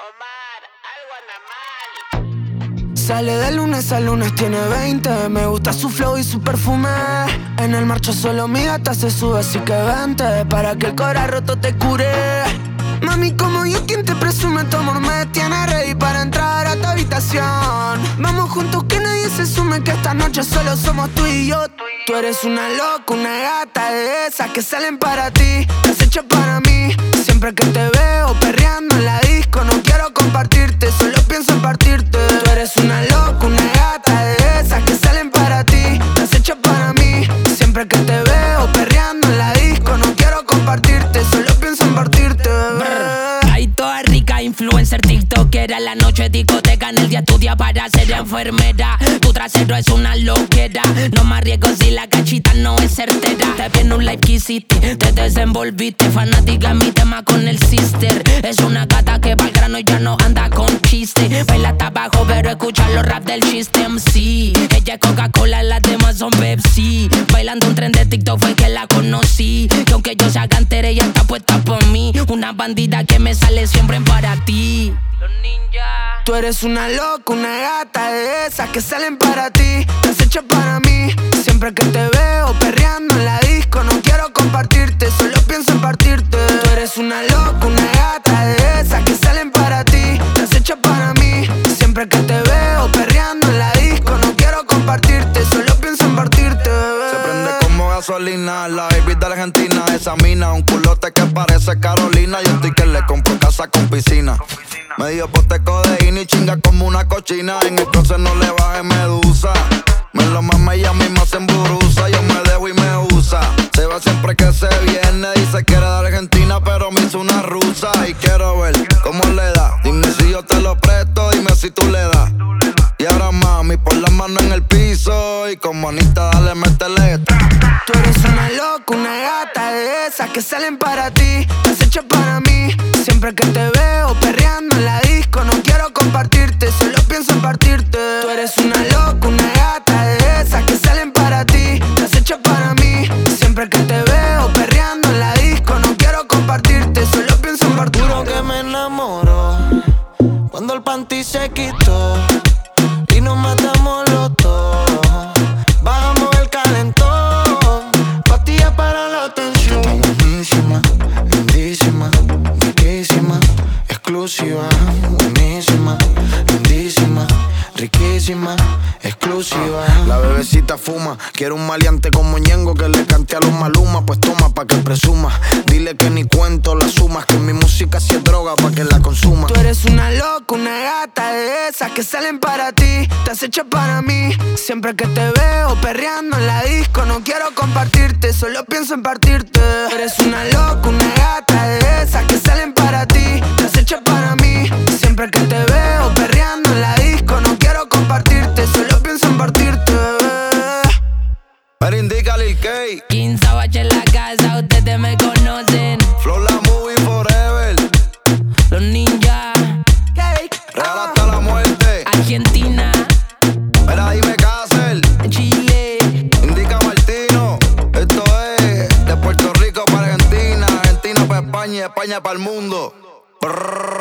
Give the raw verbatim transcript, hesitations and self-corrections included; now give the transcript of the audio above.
Omar, algo anda mal. Sale de lunes a lunes, tiene veinte. Me gusta su flow y su perfume. En el marcho solo mi gata se sube, así que vente para que el corazón roto te cure. Mami, como yo, quien te presume, tu amor me tiene ready para entrar a tu habitación. Vamos juntos, que nadie se sume, que esta noche solo somos tú y yo. Tú eres una loca, una gata de esas que salen para ti, las hecho para mí. Siempre que te veo perreando en la disco, no quiero compartirte, solo pienso en partirte. Tú eres una loca, una gata de esas que salen para ti, las hecho para mí. Siempre que te veo perreando en la disco, no quiero compartirte, solo pienso en partirte. Ay, toda rica, influencer, tiktokera. La noche discoteca, en el día estudia para ser enfermera. Tu trasero es una loquera, no me arriesgo si la cachita no es certera. Te viene un live que hiciste, te desenvolviste. Fanática en mi tema con el sister. Es una gata que va al grano y ya no anda con chiste. Baila hasta abajo pero escucha los rap del chiste M C. Ella es Coca-Cola, las demás son Pepsi. Bailando un tren de TikTok fue que la conocí. Que aunque yo sea cantera, ella está puesta por mí. Una bandida que me sale siempre para ti. Los ninjas. Tú eres una loca, una gata de esas que salen para ti, las hecho para mí. Siempre que te veo perreando en la disco, no quiero compartirte, solo pienso en partirte. Tú eres una loca, una gata de esas que salen para ti, las hecho para mí. Siempre que te veo perreando en la disco, no quiero compartirte, solo pienso en partirte. Se prende como gasolina, la baby de Argentina. Esa mina, un culote que parece Carolina. Yo estoy que le compro casa con piscina. Medio pote codeína y chinga como una cochina. En el closet no le baje medusa. Me lo mama y ella misma se emburuza. Yo me dejo y me usa. Se va siempre que se viene. Dice que era de Argentina pero me hizo una rusa. Y quiero ver cómo le da. Dime si yo te lo presto, dime si tú le das. Y ahora mami, pon la mano en el piso. Y con manita dale, métele. Tú eres una loca, una gata de esas que salen para ti, las hecho para mí. Siempre que te veo perreando en la disco, no quiero compartirte, solo pienso en partirte. Tú eres una loca, una gata de esas que salen para ti, las hecho para mí. Siempre que te veo perreando en la disco, no quiero compartirte, solo pienso en partirte. Juro que me enamoro cuando el panty se quitó y nos matamos los dos. Bajamos el calentón, pastillas para la tensión. Está buenísima, lindísima, riquísima, exclusiva. Buenísima, lindísima, riquísima, exclusiva. La bebecita fuma, quiere un maleante como Ñengo que le cante a los Maluma. Pues toma pa' que presuma, dile que ni cuento las sumas, que mi música sí es droga pa' que la consuma. Tú eres una loca, una gata de esas que salen para ti, te has hecho para mí. Siempre que te veo perreando en la disco, no quiero compartirte, solo pienso en partirte. Tú eres una loca, una gata de esas que salen para ti, te has hecho para mí. Siempre que te veo perreando en la disco, no quiero compartirte, solo pienso en partirte. Pero indica Lil K, quince bache en la casa, ustedes me conocen. Flow la movie forever. Los ninjas. Real hasta la muerte. Argentina. Mira, dime Cáceres. Chile. Indica Martino. Esto es de Puerto Rico para Argentina, Argentina para España y España para el mundo. Brrr.